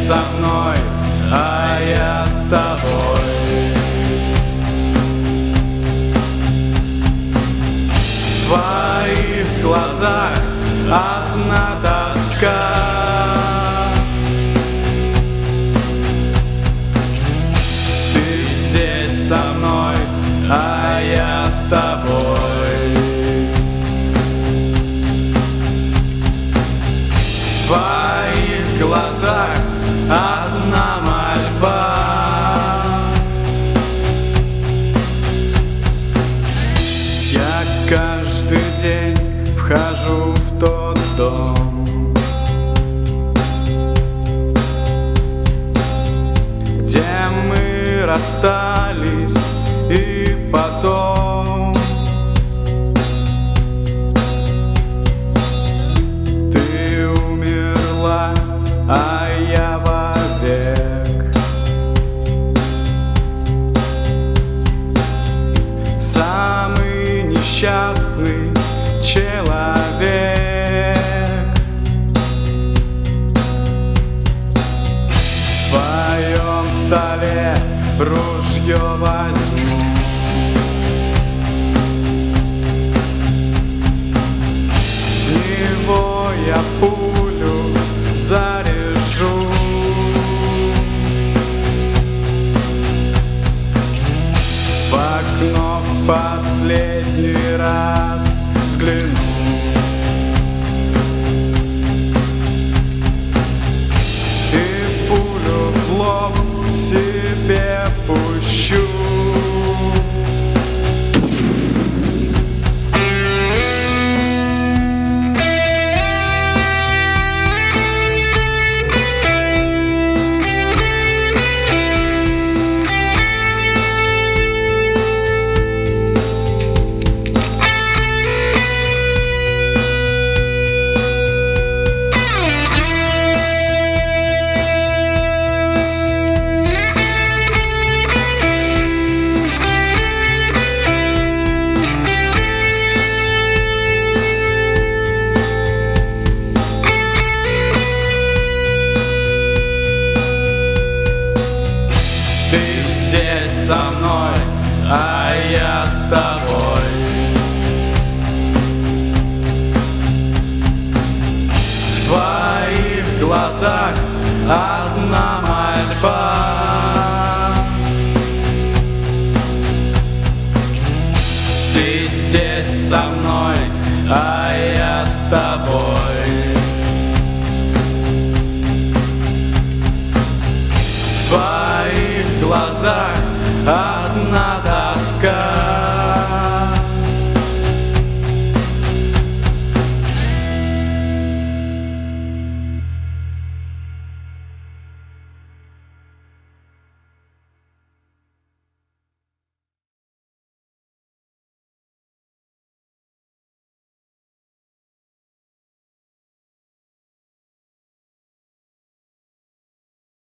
со мной, а я с тобой. В твоих глазах одна тоска. Ты здесь со мной, а я с тобой. В твоих глазах одна мольба. Я каждый день вхожу в тот дом, где мы расстались, и потом ты умерла, а я вовек. Самый несчастный человек. В своем столе ружье возьму, в него я пулю заряжу. В окно в последний раз взгляну. И пулю в лоб себе пущу. Ты здесь со мной, а я с тобой. В твоих глазах одна мольба. Ты здесь со мной, а я с тобой. В твоих глазах одна